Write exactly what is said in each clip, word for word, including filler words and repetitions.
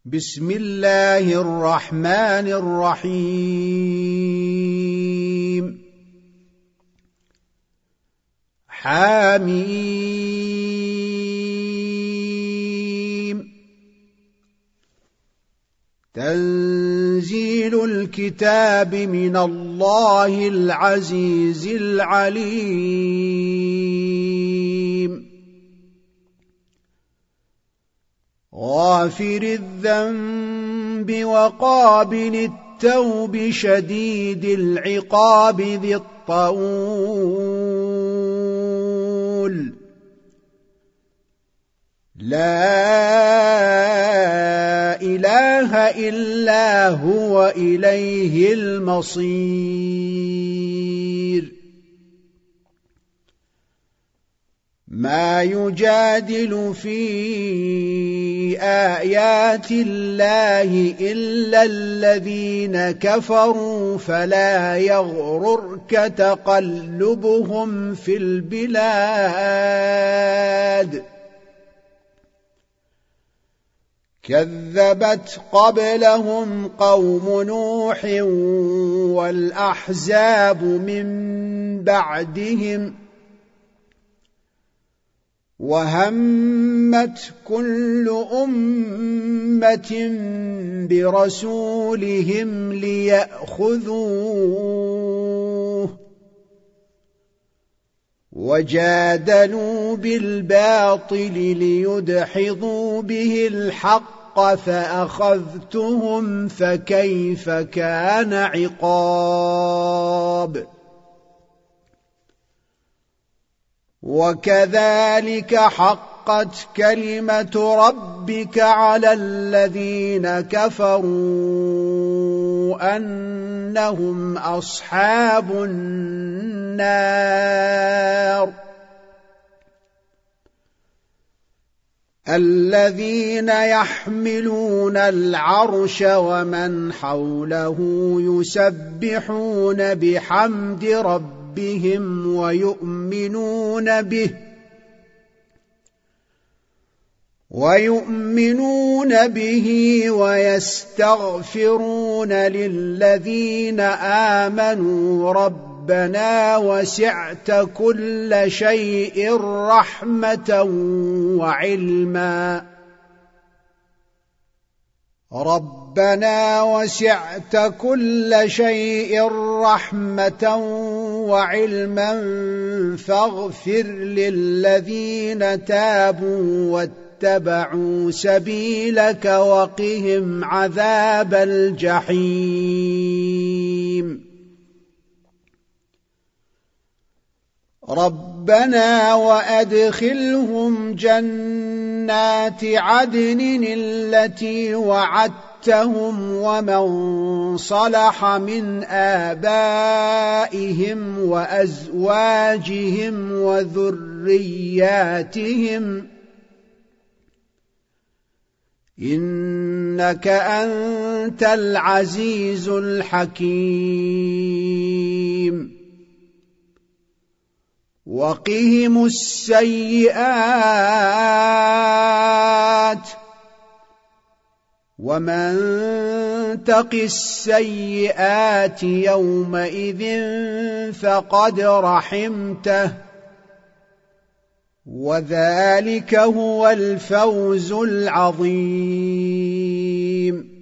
بسم الله الرحمن الرحيم حميم تنزيل الكتاب من الله العزيز العليم غافر الذنب وقابل التوب شديد العقاب ذي الطول لا إله إلا هو إليه المصير ما يجادل في آيات الله إلا الذين كفروا فلا يغررك تقلبهم في البلاد كذبت قبلهم قوم نوح والأحزاب من بعدهم وهمت كل أمة برسولهم ليأخذوه وجادلوا بالباطل ليدحضوا به الحق فأخذتهم فكيف كان عقاب وكذلك حقت كلمة ربك على الذين كفروا أنهم أصحاب النار الذين يحملون العرش ومن حوله يسبحون بحمد ربهم بهم ويؤمنون به ويؤمنون به ويستغفرون للذين آمنوا ربنا وسعت كل شيء رحمة وعلما ربنا وسعت كل شيء رحمة وعلما فاغفر للذين تابوا واتبعوا سبيلك وقهم عذاب الجحيم ربنا وأدخلهم جنات عدن التي وعدتهم ومن صلح من آبائهم وأزواجهم وذرياتهم إنك أنت العزيز الحكيم وقهم السيئات ومن تق السيئات يومئذ فقد رحمته وذلك هو الفوز العظيم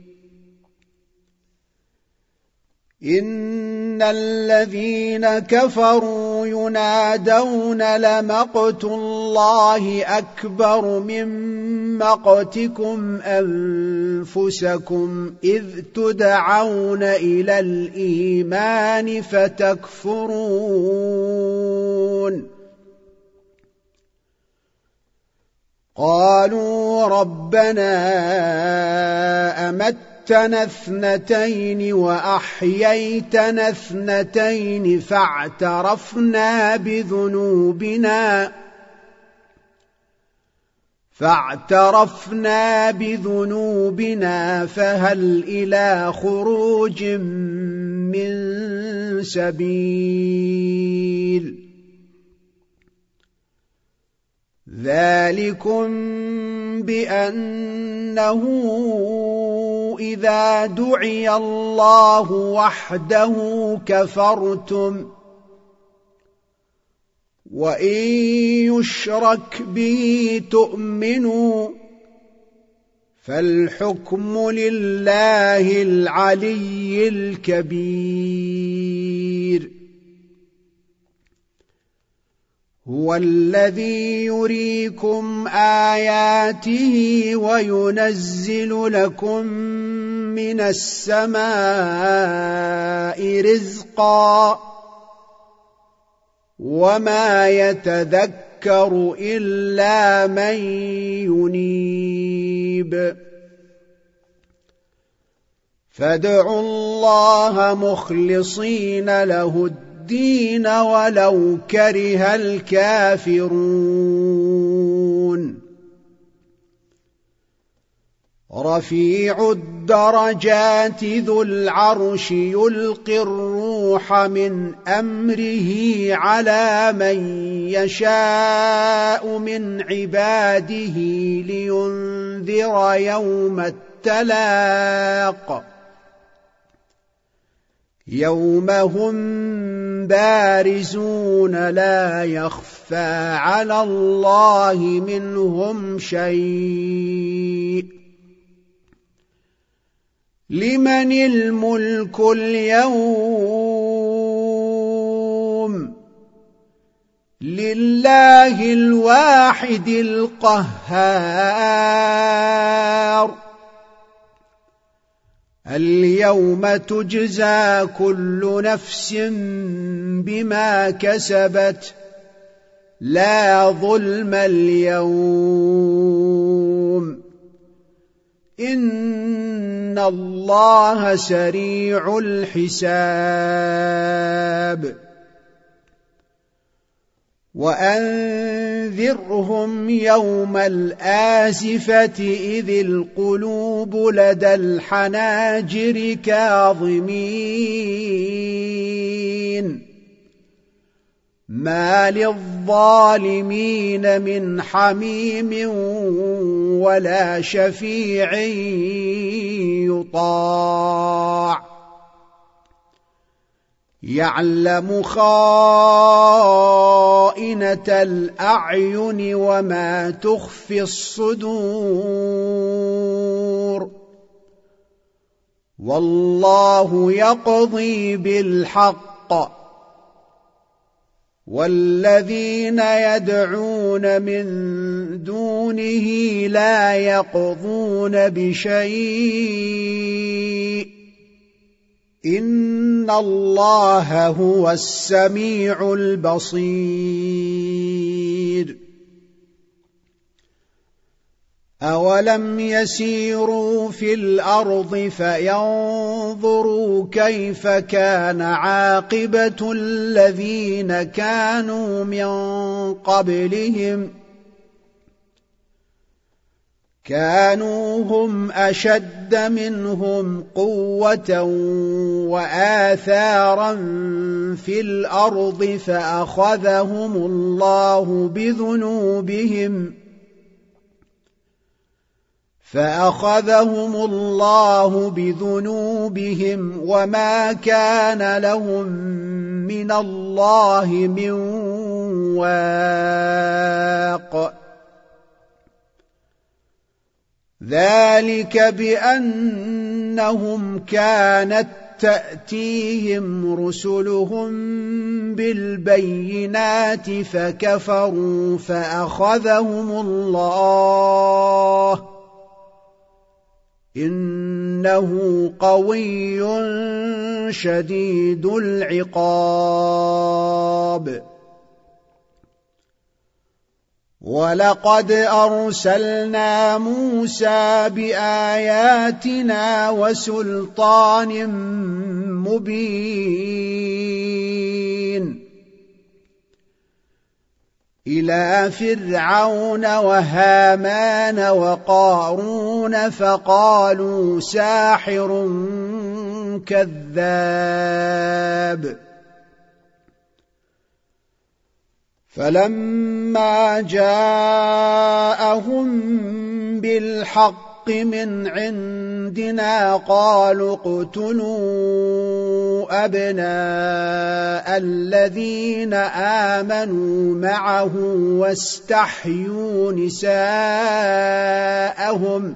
إن الذين كفروا ينادون لمقت الله أكبر من مقتكم أنفسكم إذ تدعون إلى الإيمان فتكفرون قالوا ربنا أمت أمتنا اثنتين وأحييتنا اثنتين فاعترفنا بذنوبنا فاعترفنا بذنوبنا فهل إلى خروج من سبيل ذلكم بأنه إذا دعي الله وحده كفرتم وإن يشرك به تؤمنوا فالحكم لله العلي الكبير هو الذي يريكم آياته وينزل لكم من السماء رزقا وما يتذكر إلا من ينيب فادعوا الله مخلصين له الدين ولو كره الكافرون رفيع الدرجات ذو العرش يلقي الروح من أمره على من يشاء من عباده لينذر يوم التلاق يوم هم بارزون لا يخفى على الله منهم شيء لمن الملك اليوم لله الواحد القهار اليوم تجزى كل نفس بما كسبت لا ظلم اليوم إن الله سريع الحساب وأنذرهم يوم الآزفة إذ القلوب لدى الحناجر كاظمين ما للظالمين من حميم ولا شفيع يطاع يعلم خائنة الأعين وما تخفي الصدور والله يقضي بالحق والذين يدعون من دونه لا يقضون بشيء إن الله هو السميع البصير أولم يسيروا في الأرض فينظروا كيف كان عاقبة الذين كانوا من قبلهم كانوا هم أشد منهم قوة وآثارا في الأرض فأخذهم الله بذنوبهم فأخذهم الله بذنوبهم وما كان لهم من الله من واق ذلك بأنهم كانت تأتيهم رسلهم بالبينات فكفروا فأخذهم الله إنه قوي شديد العقاب ولقد أرسلنا موسى بآياتنا وسلطان مبين إلى فرعون وهامان وقارون فقالوا ساحر كذاب فلما جاءهم بالحق من عندنا قالوا اقتلوا أبناء الذين آمنوا معه واستحيوا نساءهم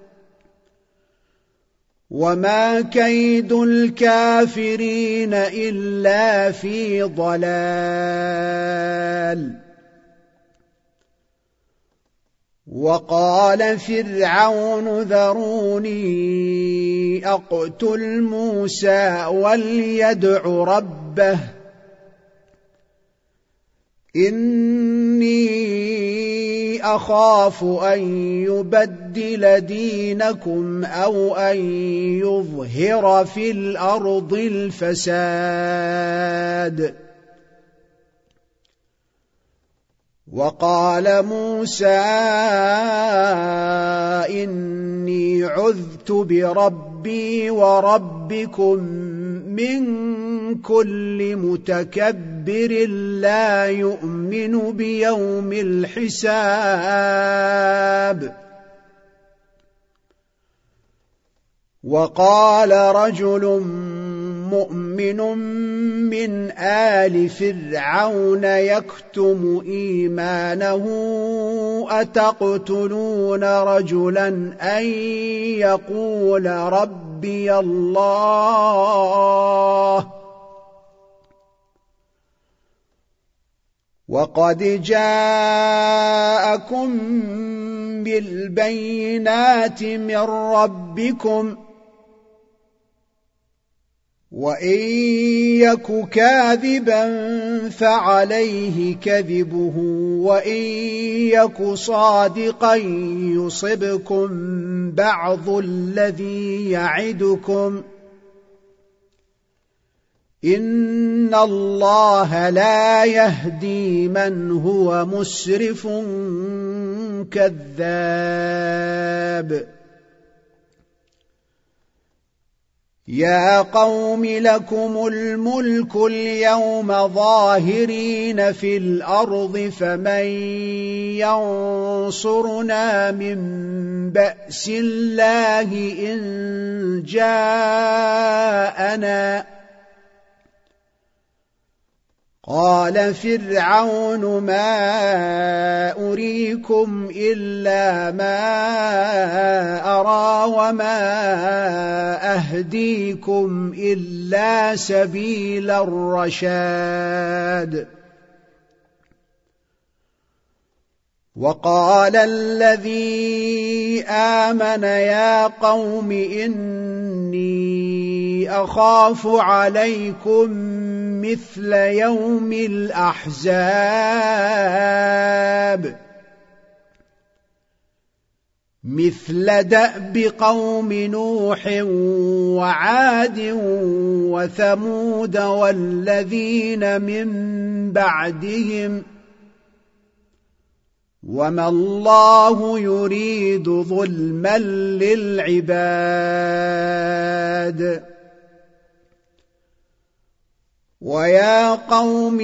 وما كيد الكافرين إلا في ضلال. وقال فرعون ذروني أقتل موسى وليدع ربه إني أخاف أن يبدل دينكم أو أن يظهر في الأرض الفساد. وقال موسى إني عذت بربي وربكم من كل متكبر لا يؤمن بيوم الحساب. وقال رجل مؤمن من آل فرعون يكتم إيمانه أتقتلون رجلا أن يقول ربي الله وقد جاءكم بالبينات من ربكم وإن يك كاذبا فعليه كذبه وإن يك صادقا يصبكم بعض الذي يعدكم إن الله لا يهدي من هو مسرف كذاب. يا قوم لكم الملك اليوم ظاهرين في الأرض فمن ينصرنا من بأس الله إن جاءنا. قال فرعون ما أريكم إلا ما أرى وما أهديكم إلا سبيل الرشاد. وقال الذي آمن يا قوم إني أخاف عليكم مثل يوم الأحزاب مثل دأب قوم نوح وعاد وثمود والذين من بعدهم وما الله يريد ظلما للعباد. ويا قوم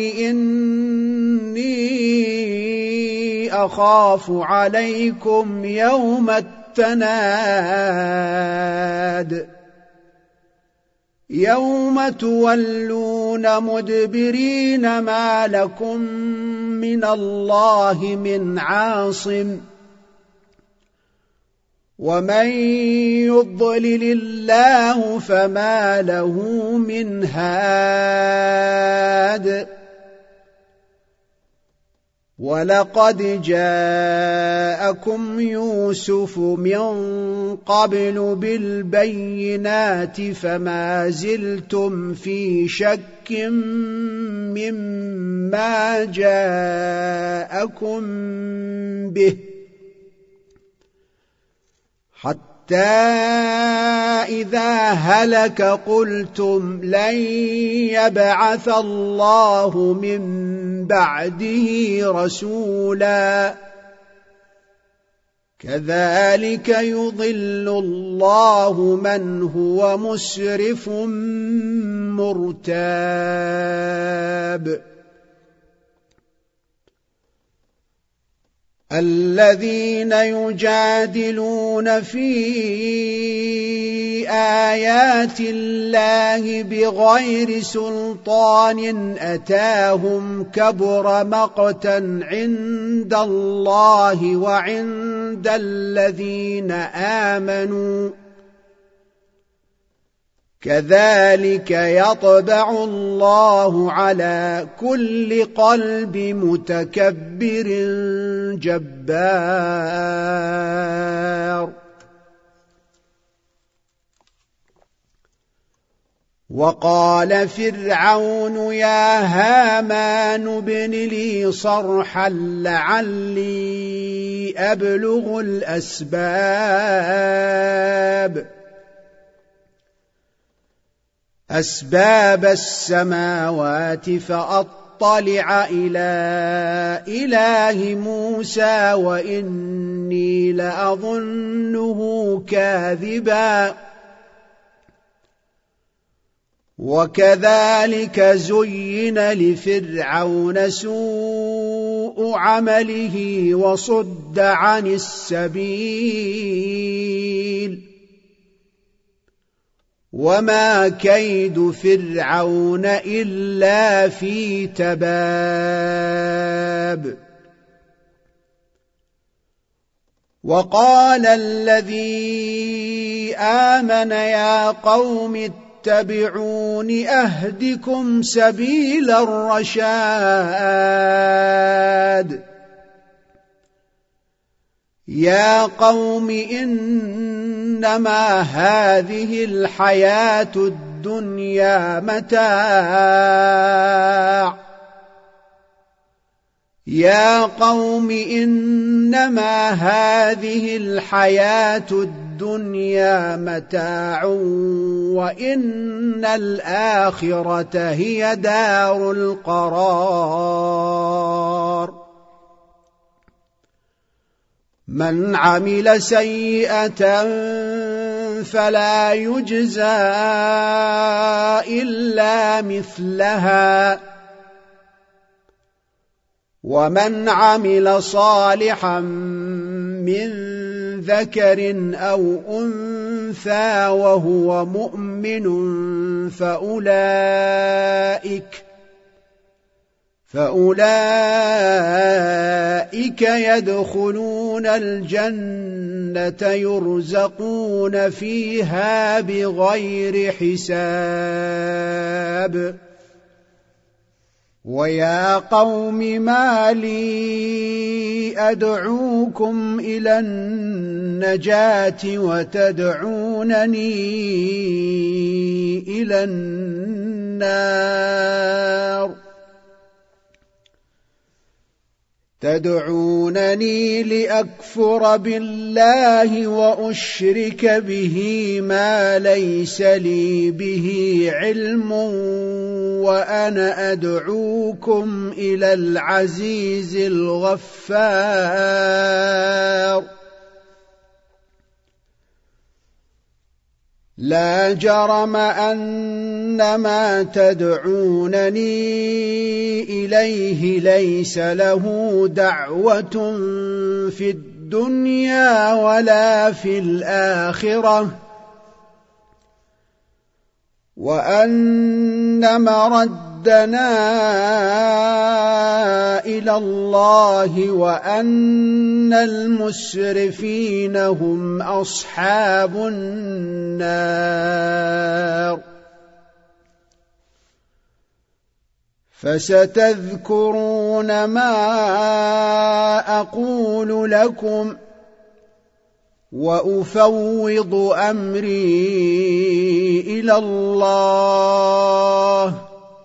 إني أخاف عليكم يوم التناد يوم تولون مدبرين ما لكم من الله من عاصم ومن يضلل الله فما له من هاد. ولقد جاءكم يوسف من قبل بالبينات فما زلتم في شك مما جاءكم به حتى إذا هلك قلتم لن يبعث الله من بعده رسولا كذلك يضل الله من هو مسرف مرتاب. الذين يجادلون في آيات الله بغير سلطان أتاهم كبر مقتا عند الله وعند الذين آمنوا كذلك يطبع الله على كل قلب متكبر جبار. وقال فرعون يا هامان ابن لي صرحا لعلي أبلغ الأسباب أسباب السماوات فأطلع إلى إله موسى وإني لأظنه كاذبا. وكذلك زين لفرعون سوء عمله وصد عن السبيل وما كيد فرعون إلا في تباب. وقال الذي آمن يا قوم اتبعون أهدكم سبيل الرشاد. يا قوم إنما هذه الحياة الدنيا متاع يا قوم إنما هذه الحياة الدنيا متاع وإن الآخرة هي دار القرار. من عمل سيئة فلا يجزى إلا مثلها ومن عمل صالحا من ذكر أو أنثى وهو مؤمن فأولئك فأولئك يدخلون الجنة يرزقون فيها بغير حساب. ويا قوم ما لي أدعوكم إلى النجاة وتدعونني إلى النار تدعونني لأكفر بالله وأشرك به ما ليس لي به علم وأنا أدعوكم إلى العزيز الغفار. لا جرم أن ما تدعونني إليه ليس له دعوة في الدنيا ولا في الآخرة وأن مردنا إلى الله وأن المسرفين هم أصحاب النار. فستذكرون ما أقول لكم وأفوض أمري إلى الله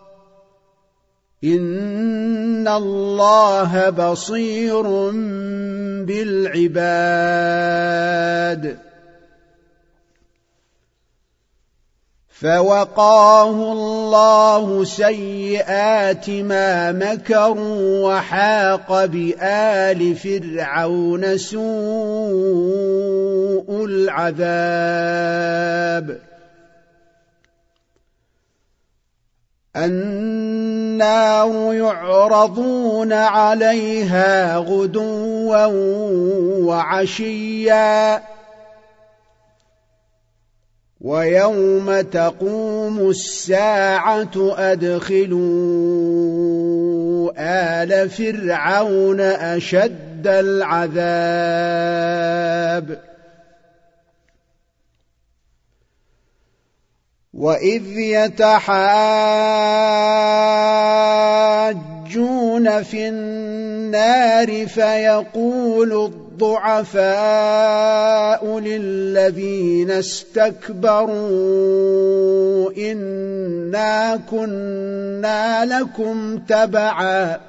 إن الله بصير بالعباد. فوقاه الله سيئات ما مكروا وحاق بآل فرعون سوء العذاب. النار يعرضون عليها غدوا غدوا وعشيا ويوم تقوم الساعة أدخلوا آل فرعون أشد العذاب وإذ يتحاجون في النار فيقول الضعفاء للذين استكبروا إنا كنا لكم تبعا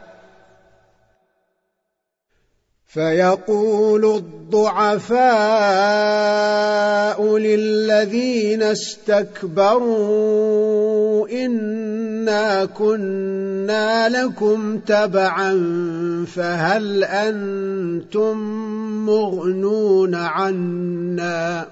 فيقول الضعفاء للذين استكبروا إنا كنا لكم تبعا فهل أنتم مغنون عنا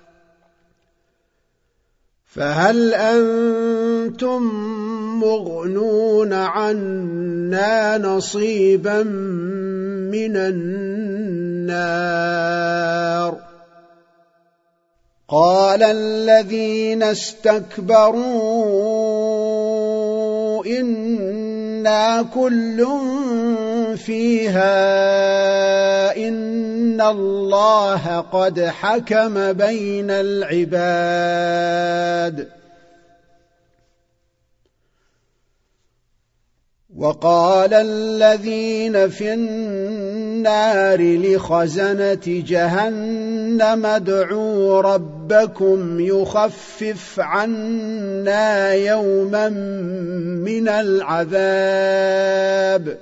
فهل أنتم مغنون عنا نصيبا من النار قال الذين استكبروا إنا كل فيها إن الله قد حكم بين العباد وقال الذين في النار لخزنة جهنم ادعوا ربكم يخفف عنا يوما من العذاب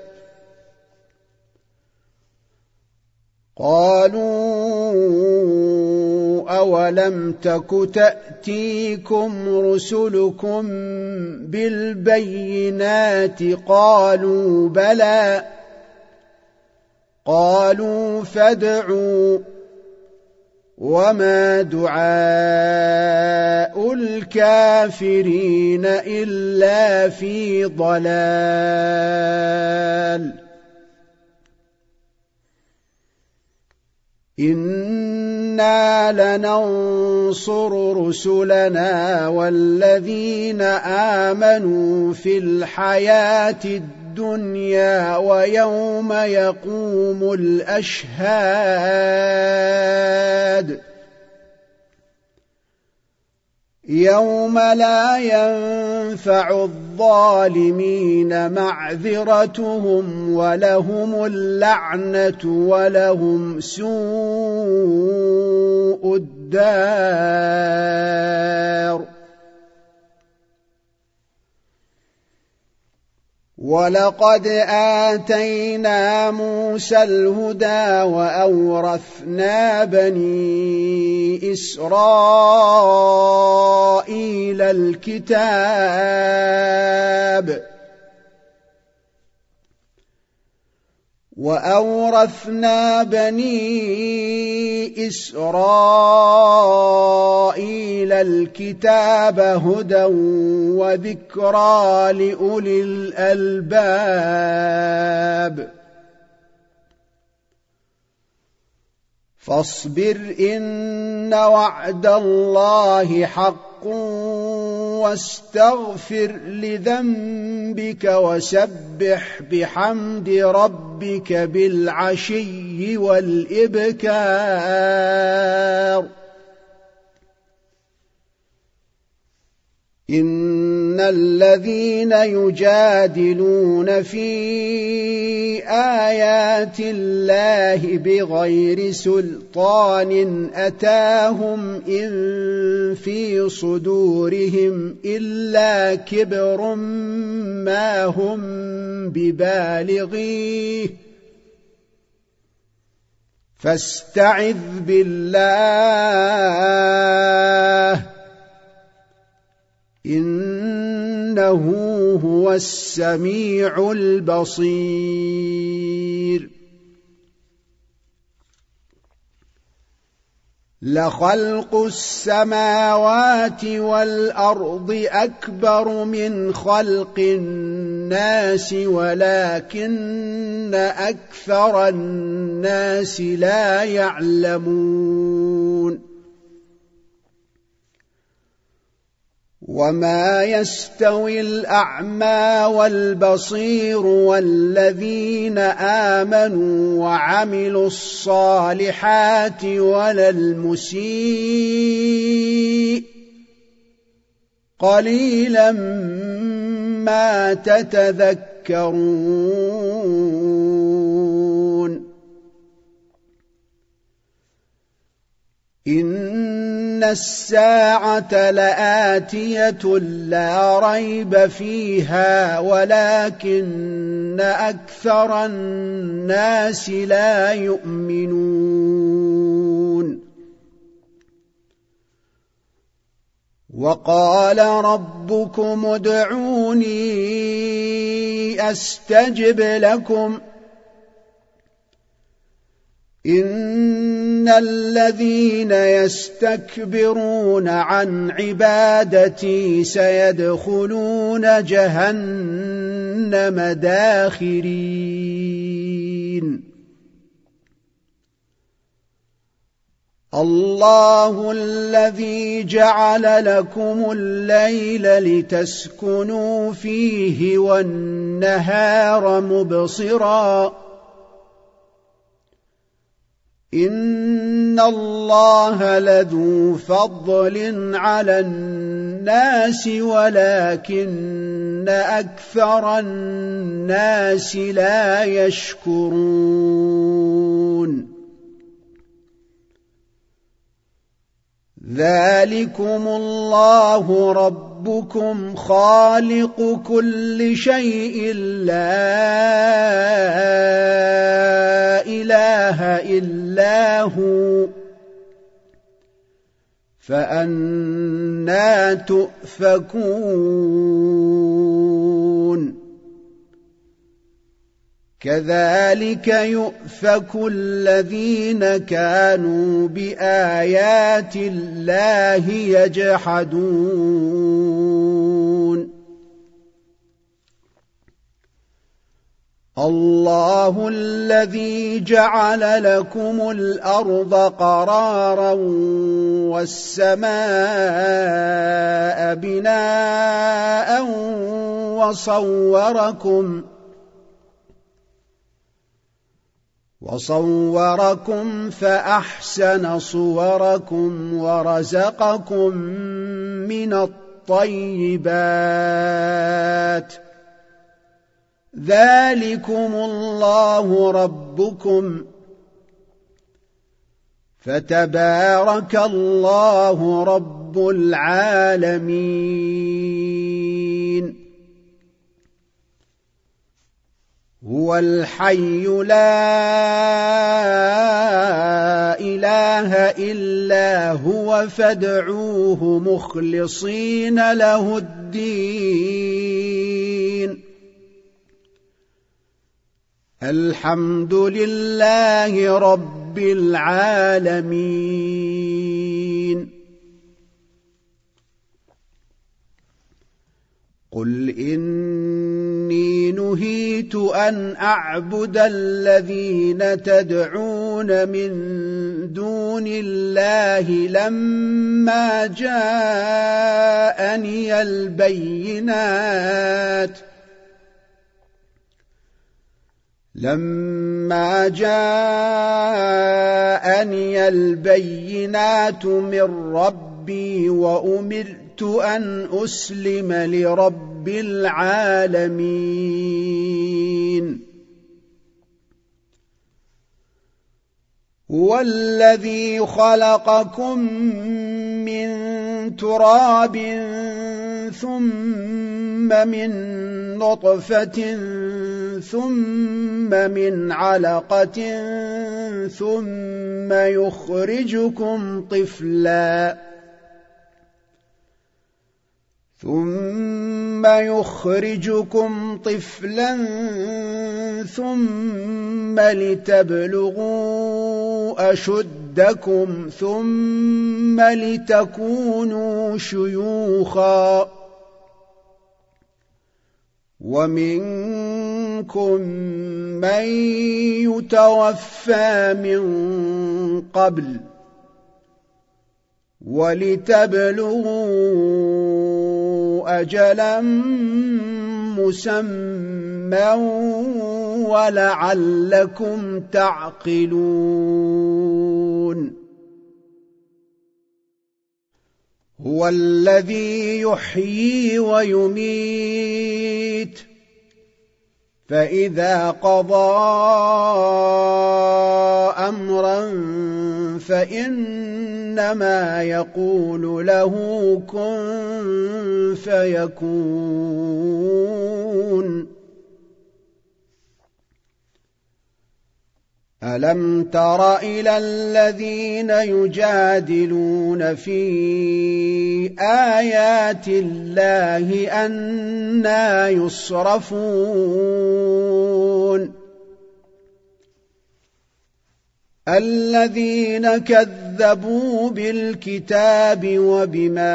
قالوا أولم تك تأتيكم رسلكم بالبينات قالوا بلى قالوا فادعوا وما دعاء الكافرين إلا في ضلال إنا لننصر رسلنا والذين آمنوا في الحياة الدنيا ويوم يقوم الأشهاد يوم لا ينفع الظالمين معذرتهم ولهم اللعنة ولهم سوء الدار ولقد آتينا موسى الهدى وأورثنا بني إسرائيل الكتاب وأورثنا بني إسرائيل الكتاب هدى وذكرى لأولي الألباب فاصبر إن وعد الله حق واستغفر لذنبك وسبح بحمد ربك بالعشي والإبكار إن الذين يجادلون في آيات الله بغير سلطان أتاهم إن في صدورهم إلا كبر ما هم ببالغيه فاستعذ بالله إنه هو السميع البصير لخلق السماوات والأرض أكبر من خلق الناس ولكن أكثر الناس لا يعلمون وما يستوي الأعمى والبصير والذين آمنوا وعملوا الصالحات ولا المسيء قليلا ما تتذكرون إن الساعة لآتية لا ريب فيها ولكن أكثر الناس لا يؤمنون وقال ربكم ادعوني أستجب لكم إن الذين يستكبرون عن عبادتي سيدخلون جهنم داخرين الله الذي جعل لكم الليل لتسكنوا فيه والنهار مبصراً إن الله لذو فضل على الناس ولكن أكثر الناس لا يشكرون ذلكم الله ربكم خالق كل شيء لا إله إلا هو فأنى تؤفكون كذلك يؤفك الذين كانوا بآيات الله يجحدون الله الذي جعل لكم الأرض قرارا والسماء بناء وصوركم وصوركم فأحسن صوركم ورزقكم من الطيبات ذلكم الله ربكم فتبارك الله رب العالمين هو الحي لا إله إلا هو فادعوه مخلصين له الدين الحمد لله رب العالمين قل إني نهيت أن أعبد الذين تدعون من دون الله لما جاءني البينات لما جاءني البينات من ربي وأمرت أن أسلم لرب العالمين هو الذي خلقكم من تراب ثم من نطفة ثم من علقة ثم يخرجكم طفلا ثم يخرجكم طفلا ثم لتبلغوا أشد أشدكم ثم لتكونوا شيوخا ومنكم من يتوفى من قبل ولتبلغوا أجلا مسمى ولعلكم تعقلون هو الذي يحيي ويميت فإذا قضى أمرا فإنما يقول له كن فيكون ألم تر إلى الذين يجادلون في آيات الله أنى يصرفون الذين كذبوا بالكتاب وبما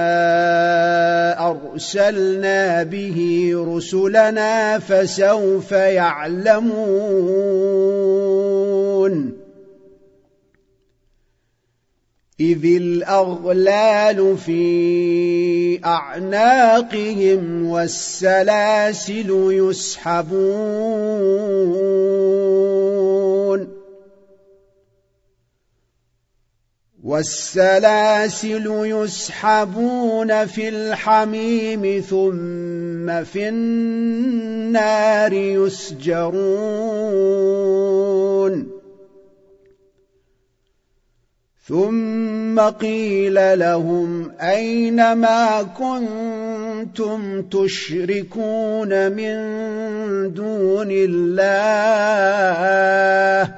أرسلنا به رسلنا فسوف يعلمون إذ الأغلال في أعناقهم والسلاسل يسحبون والسلاسل يسحبون في الحميم ثم في النار يسجرون ثم قيل لهم أين ما كنتم تشركون من دون الله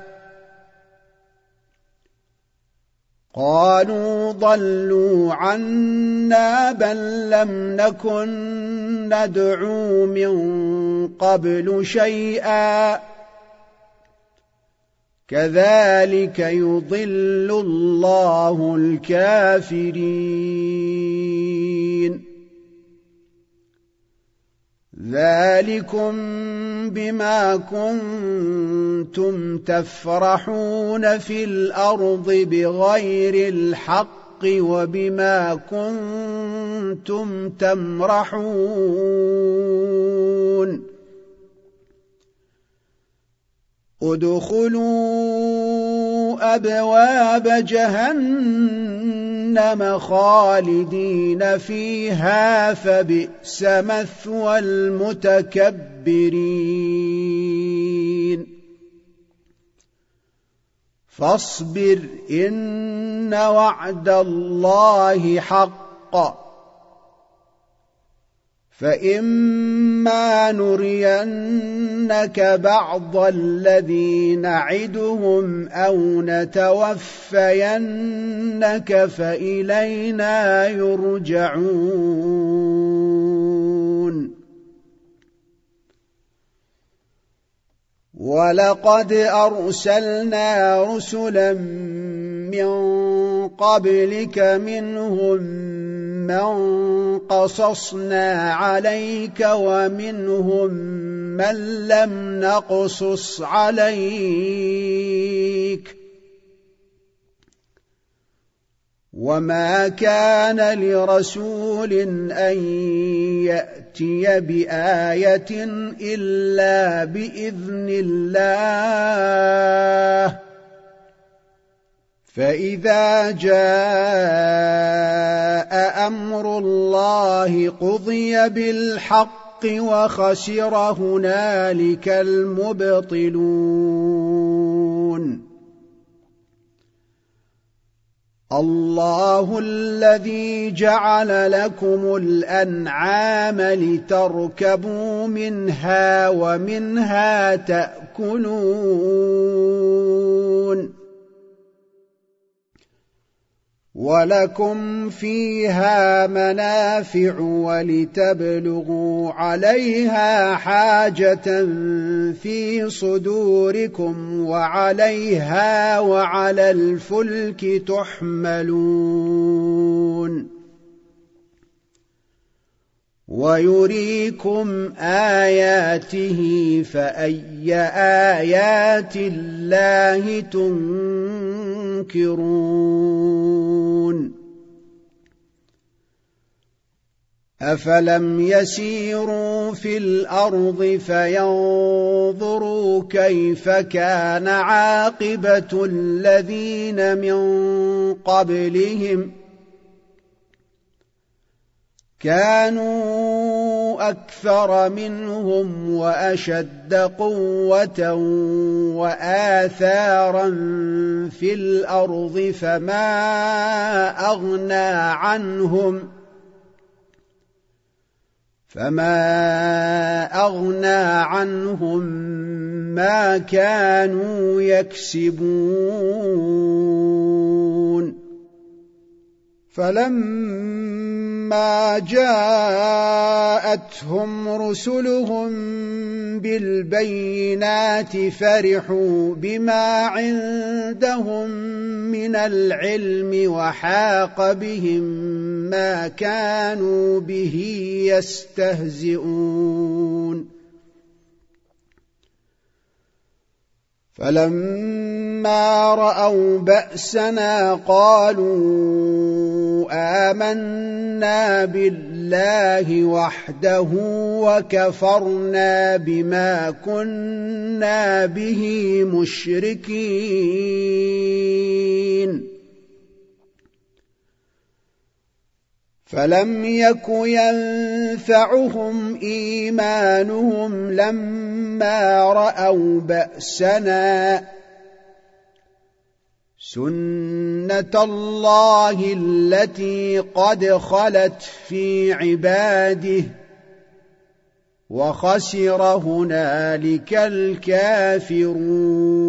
قالوا ضلوا عنا بل لم نكن ندعو من قبل شيئا كذلك يضل الله الكافرين ذلكم بما كنتم تفرحون في الأرض بغير الحق وبما كنتم تمرحون ادخلوا أبواب جهنم خالدين فيها فبئس مثوى المتكبرين فاصبر إن وعد الله حق فإما نرينك بعض الذي نعدهم أو نتوفينك فإلينا يرجعون ولقد أرسلنا رسلا من قبلك منهم من قصصنا عليك ومنهم من لم نقصص عليك وما كان لرسول أن يأتي بآية إلا بإذن الله فإذا جاء أمر الله قضي بالحق وخسر هنالك المبطلون الله الذي جعل لكم الأنعام لتركبوا منها ومنها تأكلون ولكم فيها منافع ولتبلغوا عليها حاجة في صدوركم وعليها وعلى الفلك تحملون ويريكم آياته فأي آيات الله تنكرون أفلم يسيروا في الأرض فينظروا كيف كان عاقبة الذين من قبلهم كانوا أكثر منهم وأشد قوة وآثارا في الأرض فما أغنى عنهم فما أغنى عنهم ما كانوا يكسبون فلما جاءتهم رسلهم بالبينات فرحوا بما عندهم من العلم وحاق بهم ما كانوا به يستهزئون فلما رأوا بأسنا قالوا آمنا بالله وحده وكفرنا بما كنا به مشركين فلم يك ينفعهم إيمانهم لما رأوا بأسنا سنة الله التي قد خلت في عباده وخسر هنالك الكافرون